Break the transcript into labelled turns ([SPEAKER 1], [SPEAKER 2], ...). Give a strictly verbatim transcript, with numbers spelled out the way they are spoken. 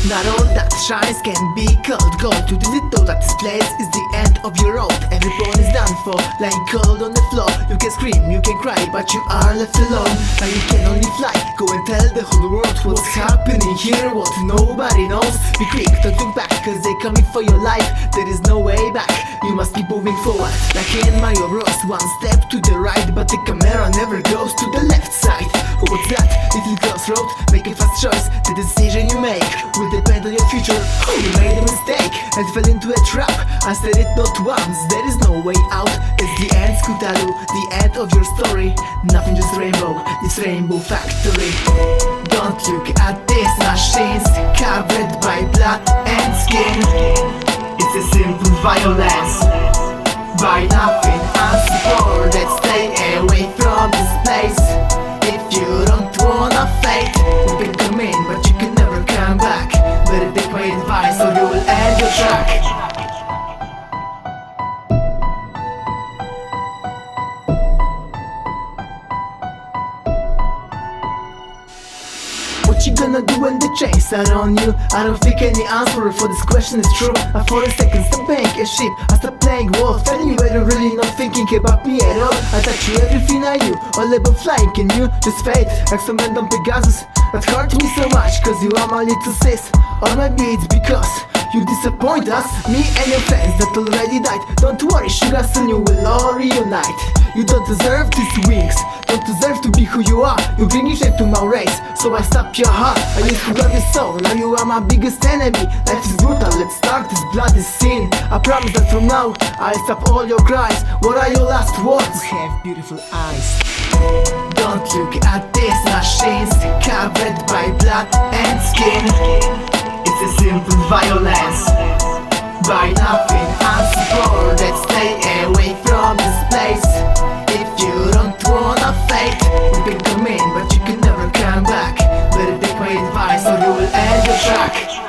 [SPEAKER 1] Not all that shines can be called gold. You didn't know that this place is the end of your road. Every bone is done for, lying cold on the floor. You can scream, you can cry, but you are left alone. Now you can only fly, go and tell the whole world what's happening here, what nobody knows. Be quick, don't look back, cause they're coming for your life. There is no way back, you must keep moving forward. Like in Mario Bros, one step to the right, but the camera never goes to the left side. What's that? Little crossroad, make a fast choice. The decision you make will depend on your future. Oh, you made a mistake and fell into a trap. I said it not once, there is no way out. It's the end, Scootaloo, the end of your story. Nothing, just rainbow, this rainbow factory. Don't look at these machines covered by blood and skin. It's a simple violence. By nothing unsupported, stay away from this place. If you don't wanna fight, you can come in, but you can never come back. Better take my advice or you will end your track. What you gonna do when they chase are on you? I don't think any answer for this question is true. I for a second stop being a sheep, I stop playing wolf. Telling you where you're really not thinking about me at all. I taught you everything I knew, all about flying, can you just fade like some random Pegasus? That hurt me so much, cause you are my little sis. Or maybe it's because you disappoint us, me and your friends that already died. Don't worry, sugar, soon you will all reunite. You don't deserve these wings, don't deserve to be who you are. You bring shame to my race, so I stop your heart. I used to love you so, now you are my biggest enemy. Life is brutal, let's start this bloody scene. I promise that from now, I'll stop all your cries. What are your last words? You have beautiful eyes. Don't look at these machines covered by blood and skin. It's a simple violence. By nothing unsupported, stay away from this place. If you don't wanna fight, you can come in, but you can never come back. Better take my advice or you will end your track.